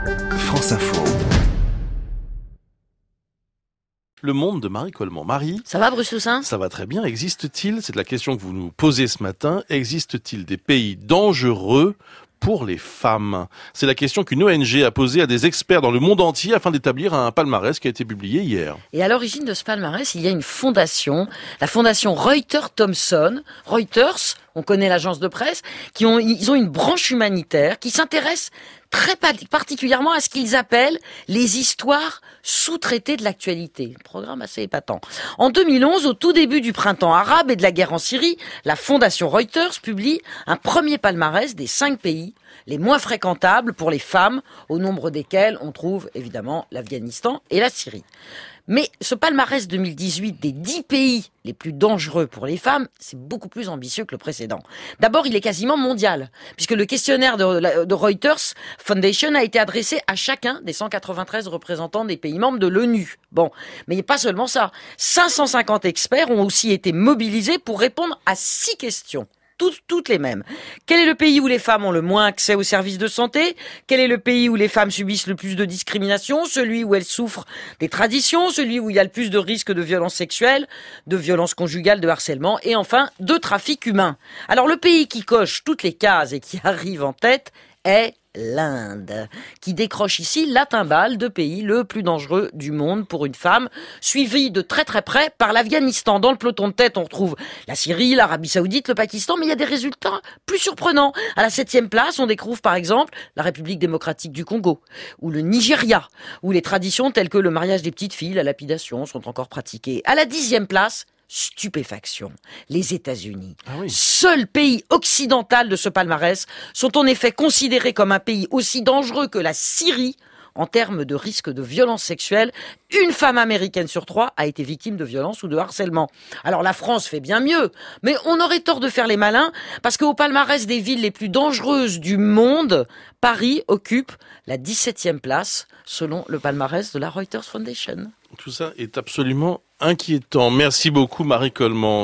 France Info. Le monde de Marie Coleman. Marie, Ça va, Bruce Toussaint ? ça va très bien. Existe-t-il, c'est la question que vous nous posez ce matin, existe-t-il des pays dangereux pour les femmes? C'est la question qu'une ONG a posée à des experts dans le monde entier afin d'établir un palmarès qui a été publié hier. Et à l'origine de ce palmarès, il y a une fondation, la fondation Reuters-Thomson. Reuters, on connaît l'agence de presse, ils ont une branche humanitaire qui s'intéresse très particulièrement à ce qu'ils appellent les histoires sous-traitées de l'actualité. Programme assez épatant. En 2011, au tout début du printemps arabe et de la guerre en Syrie, la fondation Reuters publie un premier palmarès des 5 pays les moins fréquentables pour les femmes, au nombre desquels on trouve évidemment l'Afghanistan et la Syrie. Mais ce palmarès 2018 des 10 pays les plus dangereux pour les femmes, c'est beaucoup plus ambitieux que le précédent. D'abord, il est quasiment mondial, puisque le questionnaire de Reuters Foundation a été adressé à chacun des 193 représentants des pays membres de l'ONU. Bon, mais pas seulement ça. 550 experts ont aussi été mobilisés pour répondre à 6 questions. Toutes les mêmes. Quel est le pays où les femmes ont le moins accès aux services de santé? Quel est le pays où les femmes subissent le plus de discrimination? Celui où elles souffrent des traditions? Celui où il y a le plus de risques de violences sexuelles, de violences conjugales, de harcèlement et enfin de trafic humain? Alors le pays qui coche toutes les cases et qui arrive en tête est l'Inde, qui décroche ici la timbale de pays le plus dangereux du monde pour une femme, suivi de très très près par l'Afghanistan. Dans le peloton de tête, on retrouve la Syrie, l'Arabie Saoudite, le Pakistan, mais il y a des résultats plus surprenants. À la 7e place, on découvre par exemple la République démocratique du Congo, ou le Nigeria, où les traditions telles que le mariage des petites filles, la lapidation sont encore pratiquées. À la 10e place, stupéfaction, les États-Unis. Ah oui. Seul pays occidental de ce palmarès sont en effet considérés comme un pays aussi dangereux que la Syrie en termes de risque de violence sexuelle. Une femme américaine sur 3 a été victime de violence ou de harcèlement. Alors la France fait bien mieux, mais on aurait tort de faire les malins parce qu'au palmarès des villes les plus dangereuses du monde, Paris occupe la 17e place selon le palmarès de la Reuters Foundation. Tout ça est absolument inquiétant. Merci beaucoup Marie Coleman.